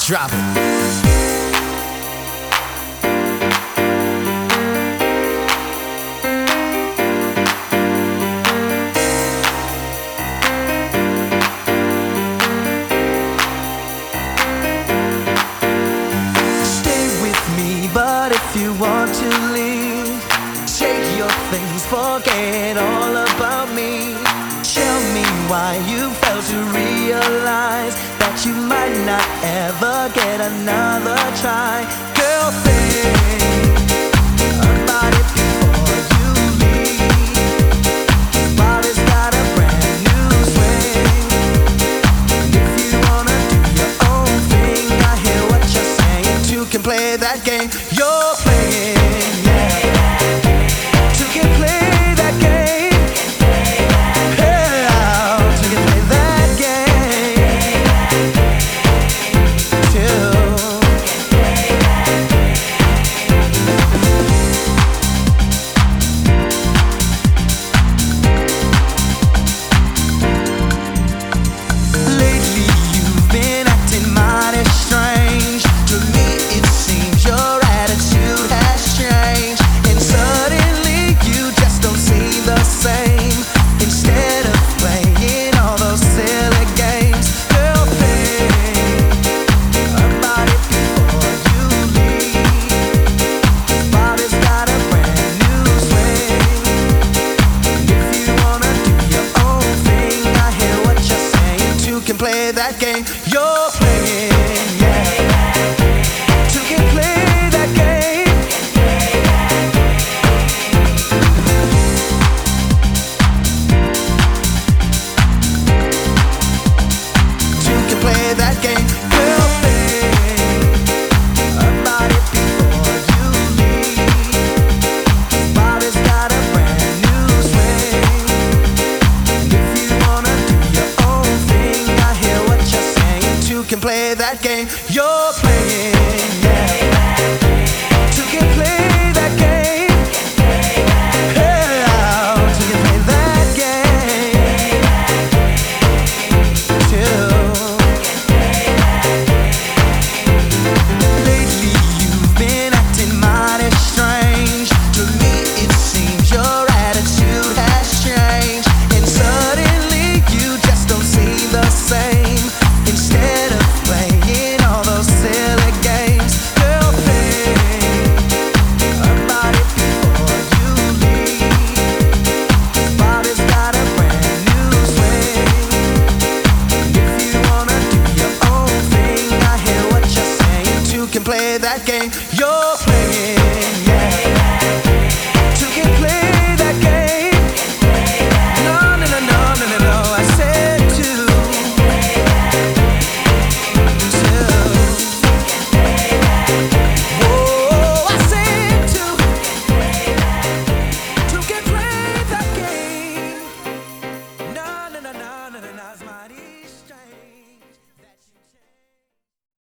Drop it. But if you want to leave, take your things, forget all about me. Tell me why you failed to realize that you might not ever get another try. Girl, think about it before you leave. Body's got a brand new swing. If you wanna do your own thing, I hear what you're saying. Two can play that game you're playing, yeah. Two can play that game. Yeah, two can play that game. Two. Lately you've been acting mighty strange. To me it seems your attitude has changed, and suddenly you just don't seem the same. Instead of playing all those silly games, girl, think about it before you leave. Body's got a brand new swing. If you wanna do your own thing, I hear what you're saying. Two can play that game you're playing, yeah. Two can play that game. Two can play that game. Girl, think about it before you leave. Body's got a brand new swing. If you wanna do your own thing, I hear what you're saying. Two can play that game you're